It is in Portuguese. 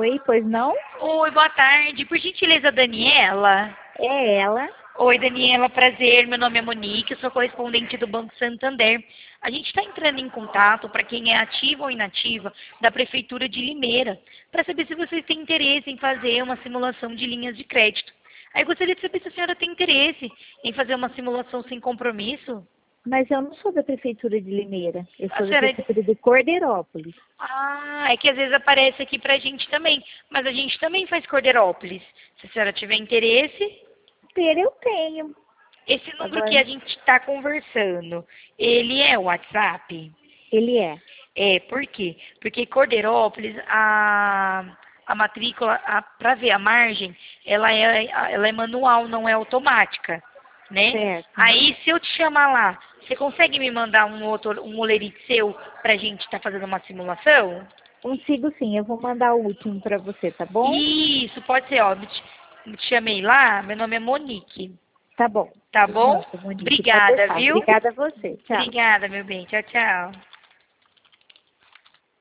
Oi, pois não? Oi, boa tarde. Por gentileza, Daniela? É ela. Oi, Daniela, prazer. Meu nome é Monique, eu sou correspondente do Banco Santander. A gente está entrando em contato para quem é ativa ou inativa da Prefeitura de Limeira, para saber se vocês têm interesse em fazer uma simulação de linhas de crédito. Aí eu gostaria de saber se a senhora tem interesse em fazer uma simulação sem compromisso. Mas eu não sou da Prefeitura de Limeira. Eu A sou da senhora é... Prefeitura de Cordeirópolis. Ah, é que às vezes aparece aqui pra gente também, mas a gente também faz Cordeirópolis. Se a senhora tiver interesse, Ter eu tenho. esse número que Agora, a gente está conversando, ele é o WhatsApp? ele é. É, por quê? Porque Cordeirópolis, a matrícula, para ver a margem, ela é manual, não é automática, né? Certo. Aí, se eu te chamar lá, você consegue me mandar um olerite seu pra gente estar fazendo uma simulação? Consigo sim. Eu vou mandar o último para você, tá bom? Isso, pode ser, ó. Me te chamei lá, meu nome é Monique, Tá bom. tá bom? Nossa, Monique, pode Obrigada, deixar. viu? Obrigada a você. Tchau. Obrigada, meu bem. Tchau, tchau.